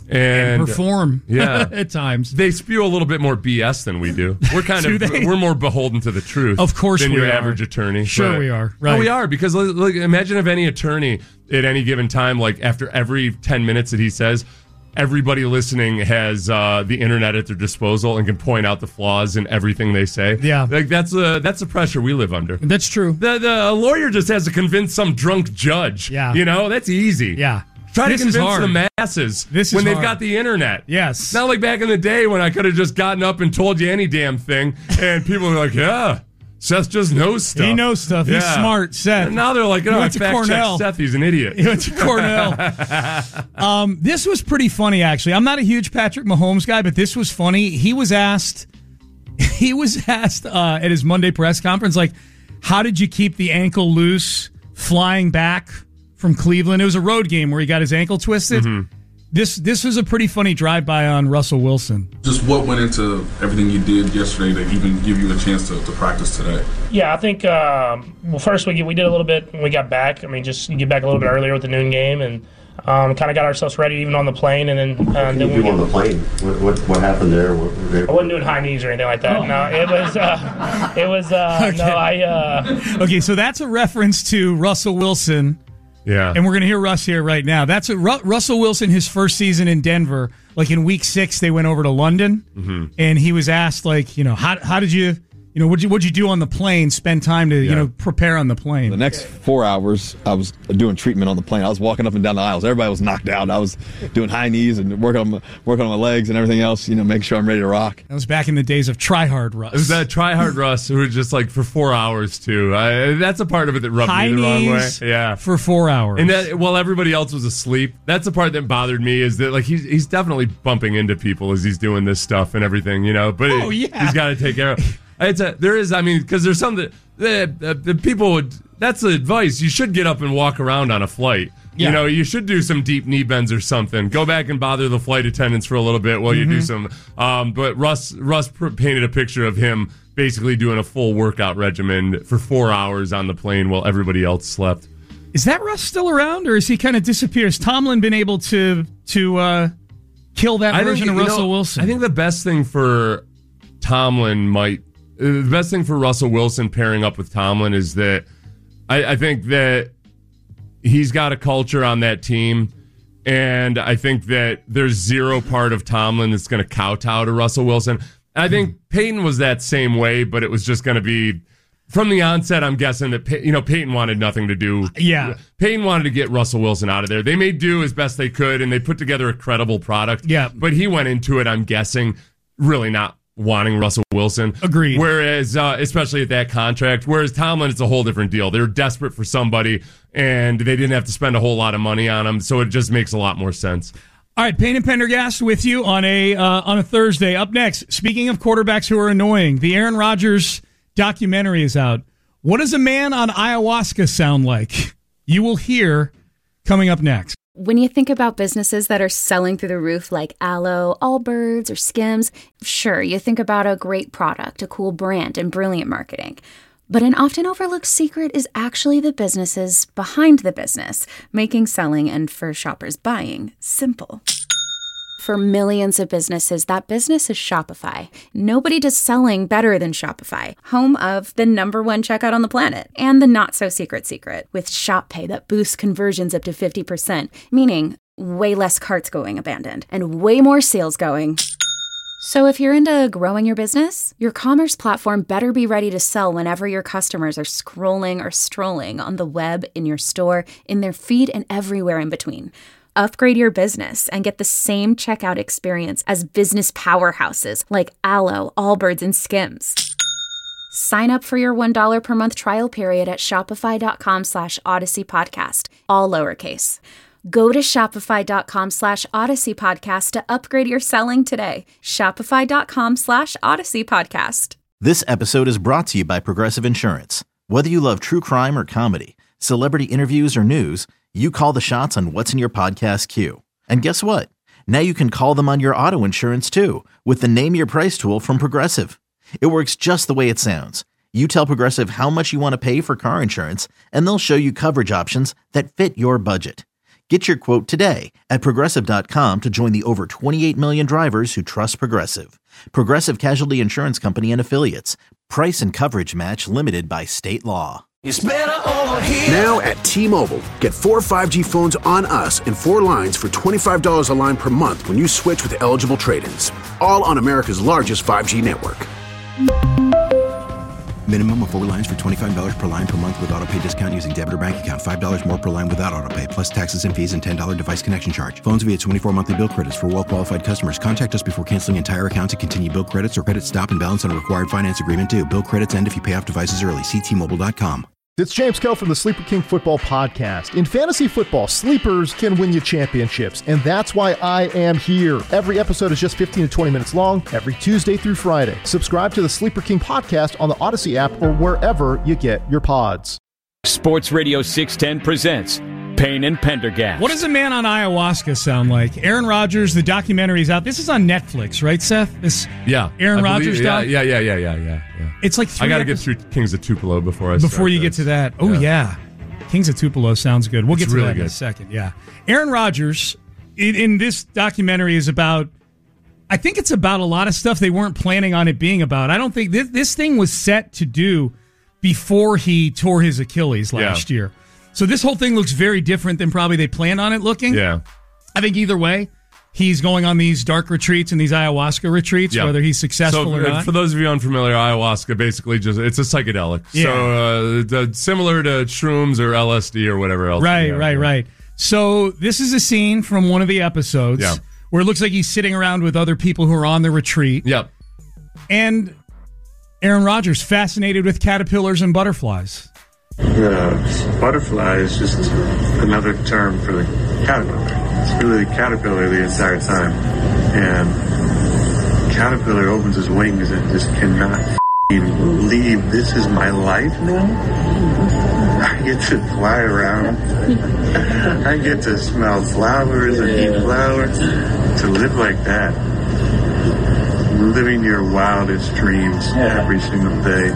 And, and perform. Yeah, at times they spew a little bit more B S than we do. We're kind Do of they? we're more beholden to the truth, Of course than we your are. average attorney. Sure But- we are. No, Right. we are because look, look, imagine if any attorney at any given time, like after every ten minutes that he says, everybody listening has uh, the internet at their disposal and can point out the flaws in everything they say. Yeah, like that's a that's the pressure we live under. That's true. The, the a lawyer just has to convince some drunk judge. Yeah. you know that's easy. Yeah. Try This to is convince hard. the masses This is when they've hard. got the internet. Yes. It's not like back in the day when I could have just gotten up and told you any damn thing, and people were like, "Yeah, Seth just knows stuff. He knows stuff. He's Yeah. smart, Seth." And now they're like, He "Oh, I went to fact Cornell. checked Seth. He's an idiot." He went to Cornell. um, this was pretty funny, actually. I'm not a huge Patrick Mahomes guy, but this was funny. He was asked, he was asked uh, at his Monday press conference, like, how did you keep the ankle loose flying back from Cleveland? It was a road game where he got his ankle twisted. Mm-hmm. This this was a pretty funny drive-by on Russell Wilson. Just what went into everything you did yesterday to even give you a chance to, to practice today? Yeah, I think, um, well, first we we did a little bit when we got back. I mean, just you get back a little bit earlier with the noon game and um, kind of got ourselves ready even on the plane. And then, uh, then you we on the plane? What, what, what happened there? What, I wasn't doing high knees or anything like that. No, it was, uh, it was, uh, no, I, uh, Okay, so that's a reference to Russell Wilson. Yeah. And we're going to hear Russ here right now. That's a, Ru- Russell Wilson, his first season in Denver. Like in week six, they went over to London, Mm-hmm. and he was asked, like, you know, how how did you, you know, what'd you, what'd you do on the plane? Spend time to, you Yeah. know, prepare on the plane. The next four hours, I was doing treatment on the plane. I was walking up and down the aisles. Everybody was knocked out. I was doing high knees and working on my, working on my legs and everything else. You know, make sure I'm ready to rock. That was back in the days of Try Hard Russ. It was that try hard Russ who was just like for four hours too. I, that's a part of it that rubbed High me the wrong way. knees Yeah, for four hours. And that while everybody else was asleep, that's the part that bothered me. Is that like he's he's definitely bumping into people as he's doing this stuff and everything, you know. But Oh, it- yeah. he's got to take care of. It's a, there is, I mean, because there's some that the, the, the people would. That's the advice. You should get up and walk around on a flight. Yeah. You know, you should do some deep knee bends or something. Go back and bother the flight attendants for a little bit while you do Mhm. some. Um, but Russ Russ pr- painted a picture of him basically doing a full workout regimen for four hours on the plane while everybody else slept. Is that Russ still around, or is he kind of disappeared? Has Tomlin been able to to uh, kill that I version think, of you Russell know, Wilson? I think the best thing for Tomlin might, uh, the best thing for Russell Wilson pairing up with Tomlin is that I, I think that he's got a culture on that team, and I think that there's zero part of Tomlin that's going to kowtow to Russell Wilson. And I think Peyton was that same way, but it was just going to be from the onset. I'm guessing that Pey- you know Peyton wanted nothing to do. Yeah. Peyton wanted to get Russell Wilson out of there. They made do as best they could, and they put together a credible product. Yeah. But he went into it, I'm guessing, really not wanting Russell Wilson. Agreed. Whereas, uh, especially at that contract, whereas Tomlin, it's a whole different deal. They were desperate for somebody, and they didn't have to spend a whole lot of money on him, so it just makes a lot more sense. All right, Payne and Pendergast with you on a uh, on a Thursday. Up next, speaking of quarterbacks who are annoying, the Aaron Rodgers documentary is out. What does a man on ayahuasca sound like? You will hear coming up next. When you think about businesses that are selling through the roof like Aloe, Allbirds, or Skims, sure, you think about a great product, a cool brand, and brilliant marketing. But an often overlooked secret is actually the businesses behind the business, making selling and for shoppers buying simple. For millions of businesses, that business is Shopify. Nobody does selling better than Shopify, home of the number one checkout on the planet and the not-so-secret secret with Shop Pay that boosts conversions up to fifty percent, meaning way less carts going abandoned and way more sales going. So if you're into growing your business, your commerce platform better be ready to sell whenever your customers are scrolling or strolling on the web, in your store, in their feed, and everywhere in between. Upgrade your business and get the same checkout experience as business powerhouses like Aloe, Allbirds, and Skims. Sign up for your one dollar per month trial period at shopify.com slash Odyssey Podcast, all lowercase. Go to shopify.com slash Odyssey Podcast to upgrade your selling today. Shopify.com slash Odyssey Podcast. This episode is brought to you by Progressive Insurance. Whether you love true crime or comedy, celebrity interviews or news, you call the shots on what's in your podcast queue. And guess what? Now you can call them on your auto insurance too with the Name Your Price tool from Progressive. It works just the way it sounds. You tell Progressive how much you want to pay for car insurance, and they'll show you coverage options that fit your budget. Get your quote today at Progressive dot com to join the over twenty-eight million drivers who trust Progressive. Progressive Casualty Insurance Company and Affiliates. Price and coverage match limited by state law. It's better over here. Now at T-Mobile, get four five G phones on us and four lines for twenty-five dollars a line per month when you switch with eligible trade-ins. All on America's largest five G network. Minimum of four lines for twenty-five dollars per line per month with autopay discount using debit or bank account. five dollars more per line without autopay, plus taxes and fees and ten dollars device connection charge. Phones via twenty-four monthly bill credits for well-qualified customers. Contact us before canceling entire account to continue bill credits or credit stop and balance on a required finance agreement due. Bill credits end if you pay off devices early. See T Mobile dot com. It's James Kell from the Sleeper King Football Podcast. In fantasy football, sleepers can win you championships, and that's why I am here. Every episode is just fifteen to twenty minutes long, every Tuesday through Friday. Subscribe to the Sleeper King Podcast on the Odyssey app or wherever you get your pods. Sports Radio six ten presents Payne and Pendergast. What does a man on ayahuasca sound like? Aaron Rodgers, the documentary is out. This is on Netflix, right, Seth? This yeah, Aaron Rodgers yeah, doc? yeah, yeah, yeah, yeah, yeah, yeah. It's like three I got to get episodes- through Kings of Tupelo before I Before start you this. get to that. Oh, yeah. Yeah. Kings of Tupelo sounds good. We'll It's get to really that in a good. second. Yeah. Aaron Rodgers in, in this documentary is about, I think it's about a lot of stuff they weren't planning on it being about. I don't think this, this thing was set to do before he tore his Achilles last Yeah. year. So this whole thing looks very different than probably they planned on it looking. Yeah. I think either way, he's going on these dark retreats and these ayahuasca retreats, Yeah. whether he's successful so, or uh, not. For those of you unfamiliar, ayahuasca basically just it's a psychedelic. Yeah. So uh, the, similar to shrooms or L S D or whatever else. Right, you have. right, right. So this is a scene from one of the episodes Yeah. where it looks like he's sitting around with other people who are on the retreat. Yep. And Aaron Rodgers fascinated with caterpillars and butterflies. The butterfly is just another term for the caterpillar. It's really the caterpillar the entire time. And caterpillar opens his wings and just cannot f***ing believe this is my life now. I get to fly around. I get to smell flowers and eat flowers. To live like that, living your wildest dreams every single day.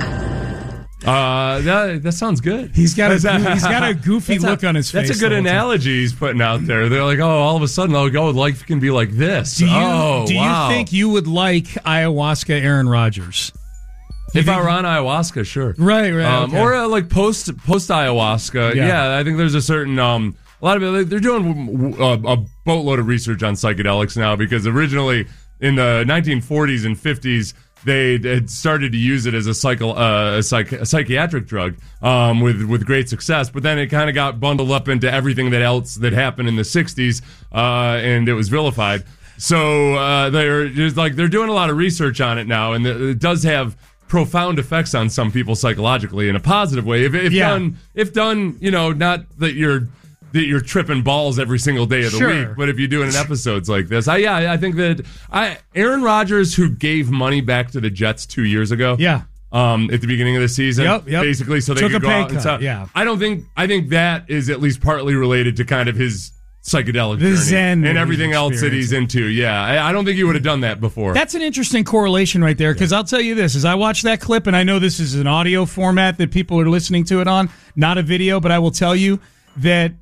Uh, that that sounds good. He's got a he's got a goofy That's look a, on his face. That's a good the whole time. analogy he's putting out there. They're like, oh, all of a sudden, oh, go, life can be like this. Do you oh, do wow. you think you would like ayahuasca Aaron Rodgers? If I were on ayahuasca, sure. Right, right. Um, okay. Or uh, like post post ayahuasca, Yeah. yeah. I think there's a certain um, a lot of it. They're doing a, a boatload of research on psychedelics now because originally in the nineteen forties and fifties they had started to use it as a psycho uh, a, psych, a psychiatric drug um, with with great success. But then it kind of got bundled up into everything that else that happened in the sixties, uh, and it was vilified. So uh, they're just like they're doing a lot of research on it now, and it does have profound effects on some people psychologically in a positive way. If, if Yeah. done, if done, you know, not that you're that you're tripping balls every single day of the Sure. week, but if you're doing episodes like this, I yeah, I think that I Aaron Rodgers, who gave money back to the Jets two years ago, Yeah. um, at the beginning of the season, Yep, yep. basically, so they Took could a go pay out and cut, stuff. yeah. I don't think I think that is at least partly related to kind of his psychedelic The journey zen that and he's everything else that he's into. Yeah, I, I don't think he would have done that before. That's an interesting correlation right there, because I'll tell you this, as I watch that clip, and I know this is an audio format that people are listening to it on, not a video, but I will tell you that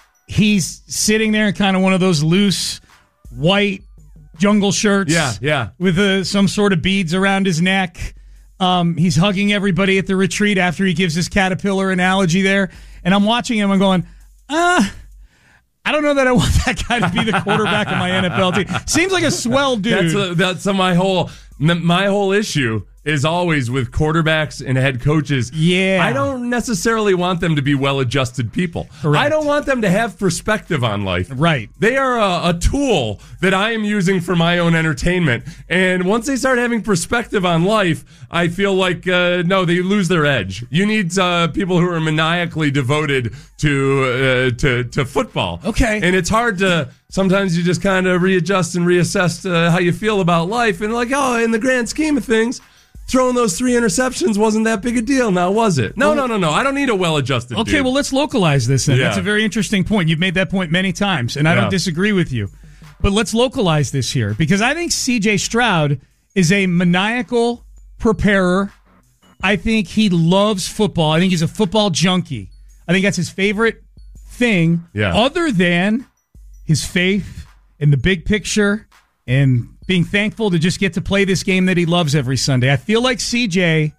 he's sitting there in kind of one of those loose white jungle shirts. Yeah, yeah. With uh, some sort of beads around his neck. Um, he's hugging everybody at the retreat after he gives his caterpillar analogy there. And I'm watching him and going, ah, I don't know that I want that guy to be the quarterback of my N F L team. Seems like a swell dude. That's a, that's a, my whole my whole issue is always with quarterbacks and head coaches. Yeah. I don't necessarily want them to be well-adjusted people. Correct. I don't want them to have perspective on life. Right. They are a, a tool that I am using for my own entertainment. And once they start having perspective on life, I feel like, uh, no, they lose their edge. You need uh, people who are maniacally devoted to, uh, to, to football. Okay. And it's hard to, sometimes you just kind of readjust and reassess uh, how you feel about life. And like, oh, in the grand scheme of things, throwing those three interceptions wasn't that big a deal now, was it? No, Well- no, no, no. I don't need a well-adjusted Okay, dude. well, let's localize this then. Yeah. That's a very interesting point. You've made that point many times, and I Yeah. don't disagree with you. But let's localize this here, because I think C J Stroud is a maniacal preparer. I think he loves football. I think he's a football junkie. I think that's his favorite thing Yeah. other than his faith and the big picture and being thankful to just get to play this game that he loves every Sunday. I feel like C J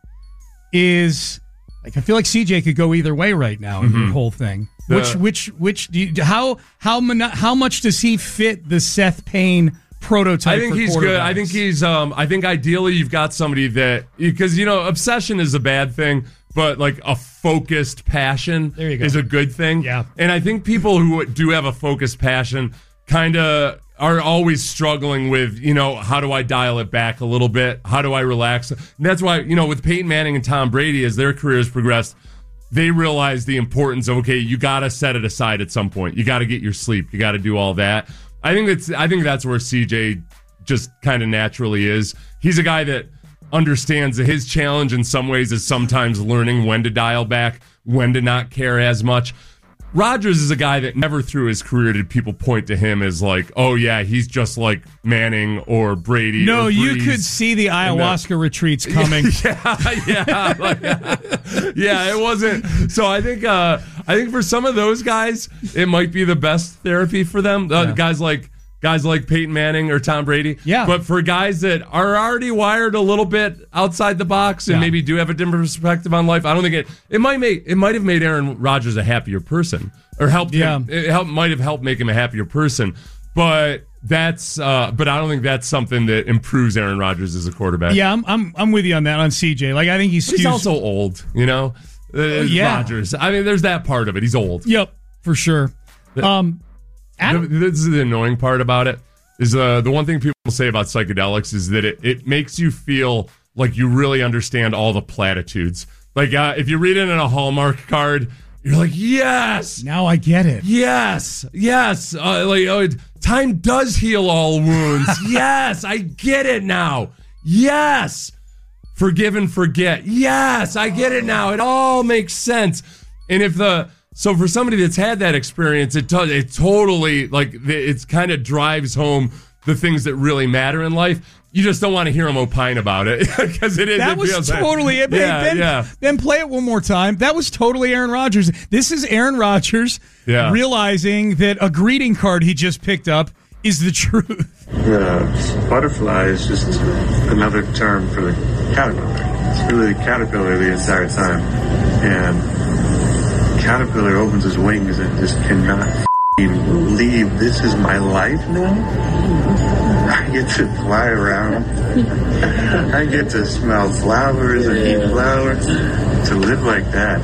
is like I feel like C J could go either way right now in Mhm. the whole thing. The- which which which do you, how how mono- how much does he fit the Seth Payne prototype? I think for he's good. I quarterbacks? think he's. Um, I think ideally you've got somebody that because you know obsession is a bad thing, but like a focused passion There you go. is a good thing. Yeah. And I think people who do have a focused passion kind of are always struggling with, you know, how do I dial it back a little bit? How do I relax? And that's why, you know, with Peyton Manning and Tom Brady, as their careers progressed, they realized the importance of, okay, you got to set it aside at some point. You got to get your sleep. You got to do all that. I think that's, I think that's where C J just kind of naturally is. He's a guy that understands that his challenge in some ways is sometimes learning when to dial back, when to not care as much. Rodgers is a guy that never through his career did people point to him as like, oh yeah, he's just like Manning or Brady. No, or you Breeze. could see the ayahuasca retreats coming. yeah, yeah, like, yeah. It wasn't. So I think, uh, I think for some of those guys, it might be the best therapy for them. Uh, Yeah. Guys like guys like Peyton Manning or Tom Brady. Yeah. But for guys that are already wired a little bit outside the box and Yeah. maybe do have a different perspective on life, I don't think it. It might make it might have made Aaron Rodgers a happier person, or helped. Yeah. Him, it helped might have helped make him a happier person. But that's. Uh, but I don't think that's something that improves Aaron Rodgers as a quarterback. Yeah, I'm I'm I'm with you on that on C J. Like I think he's He's also old, you know. Uh, yeah. Rodgers. I mean, there's that part of it. He's old. Yep, for sure. Um, Adam? This is the annoying part about it. Is uh, the one thing people say about psychedelics is that it, it makes you feel like you really understand all the platitudes. Like uh, if you read it in a Hallmark card, you're like, yes, now I get it. Yes, yes. Uh, like oh, it- time does heal all wounds. Yes, I get it now. Yes. Forgive and forget. Yes, I get it now. It all makes sense. And if the so for somebody that's had that experience, it does it totally like it's kind of drives home the things that really matter in life. You just don't want to hear them opine about it because it is. That it was feels totally like, it. Yeah, then, yeah. then play it one more time. That was totally Aaron Rodgers. This is Aaron Rodgers Yeah. realizing that a greeting card he just picked up is the truth. The butterfly is just another term for the caterpillar. It's really the caterpillar the entire time. And caterpillar opens his wings and just cannot f***ing believe this is my life now. I get to fly around. I get to smell flowers and eat flowers. To live like that.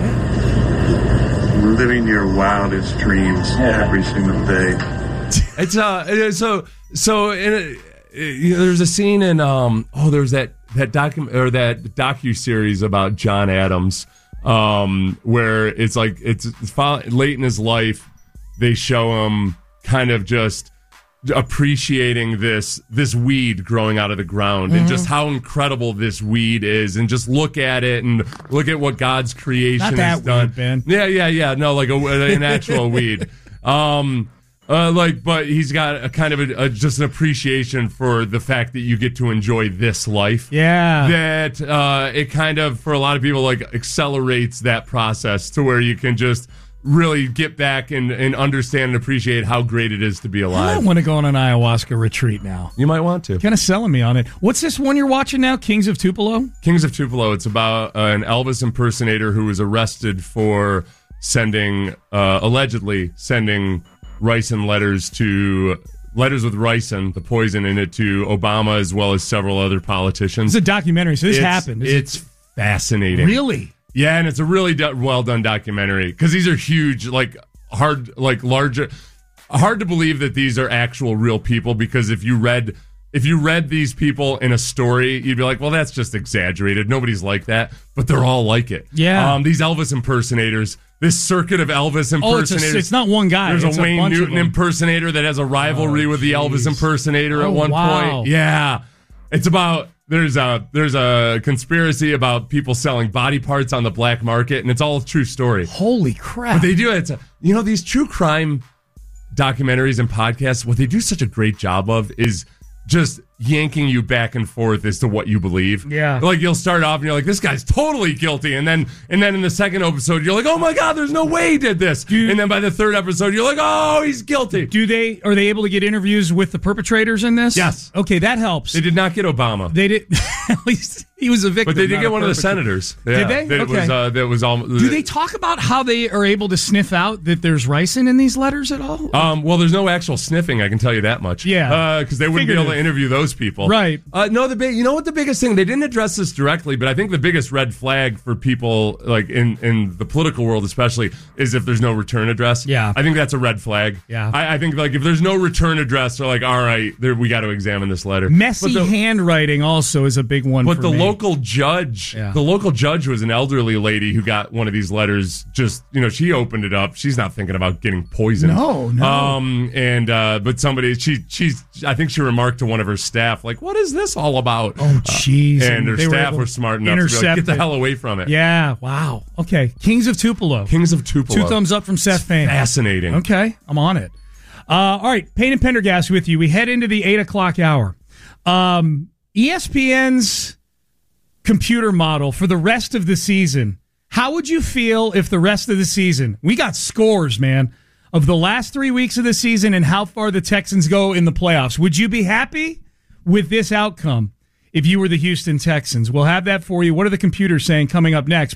Living your wildest dreams every single day. It's uh so so in a, you know, there's a scene in um oh there's that that docu or that docu series about John Adams um where it's like it's, it's fo- late in his life they show him kind of just appreciating this this weed growing out of the ground and Mhm. just how incredible this weed is and just look at it and look at what God's creation Not has that done. weed, Ben. Yeah, yeah, yeah. No, like a, an actual weed. Um, uh, like, but he's got a kind of a, a, just an appreciation for the fact that you get to enjoy this life. Yeah. That uh, it kind of, for a lot of people, like accelerates that process to where you can just really get back and, and understand and appreciate how great it is to be I alive. want to go on an ayahuasca retreat now. You might want to. Kind of selling me on it. What's this one you're watching now? Kings of Tupelo? Kings of Tupelo. It's about uh, an Elvis impersonator who was arrested for sending, uh, allegedly sending ricin letters to letters with ricin, the poison in it, to Obama as well as several other politicians. It's a documentary, so this It's- happened. Is It's fascinating. Really? Yeah, and it's a really do- well done documentary because these are huge, like hard, like larger. Hard to believe that these are actual real people because if you read if you read these people in a story, you'd be like, well, that's just exaggerated. Nobody's like that, but they're all like it. Yeah. Um, these Elvis impersonators, this circuit of Elvis Oh, it's, impersonators. a, it's not one guy. There's it's a Wayne bunch of Newton them. impersonator that has a rivalry Oh, with the Elvis geez. impersonator Oh, at one wow. point. Yeah. It's about there's a there's a conspiracy about people selling body parts on the black market, and it's all a true story. Holy crap. But they do it. You know, these true crime documentaries and podcasts, what they do such a great job of is just yanking you back and forth as to what you believe. Yeah. Like you'll start off and you're like, this guy's totally guilty. And then and then in the second episode, you're like, oh my God, there's no way he did this. Dude. And then by the third episode, you're like, oh, he's guilty. Do they are they able to get interviews with the perpetrators in this? Yes. Okay, that helps. They did not get Obama. They did at least he was a victim. But they did not get a one of the perpetrator. senators. Yeah, Did they? That Okay. was uh, that was all. Do they talk about how they are able to sniff out that there's ricin in these letters at all? Um, well, there's no actual sniffing, I can tell you that much. Yeah. Because they wouldn't be able to Figurative. interview those people. Right. Uh, no, the big, you know what the biggest thing, they didn't address this directly, but I think the biggest red flag for people, like in, in the political world especially, is if there's no return address. Yeah. I think that's a red flag. Yeah. I, I think like if there's no return address, they're like, all right, there, we got to examine this letter. Messy But the- handwriting also is a big one But for the me. local judge, Yeah. the local judge was an elderly lady who got one of these letters. Just, you know, she opened it up. She's not thinking about getting poisoned. No, no. Um, and uh, but somebody, she, she's, I think she remarked to one of her staff, like, "What is this all about?" Oh, jeez. Uh, and her they were staff able were to smart enough to be like, intercept "Get the it. hell away from it." Yeah, wow. Okay. Kings of Tupelo. Kings of Tupelo. Two thumbs up from Seth Fain. Fascinating. Okay, I'm on it. Uh, all right, Payne and Pendergast with you. We head into the eight o'clock hour. Um, E S P N's computer model for the rest of the season. How would you feel if the rest of the season, we got scores, man, of the last three weeks of the season and how far the Texans go in the playoffs? Would you be happy with this outcome if you were the Houston Texans? We'll have that for you. What are the computers saying coming up next?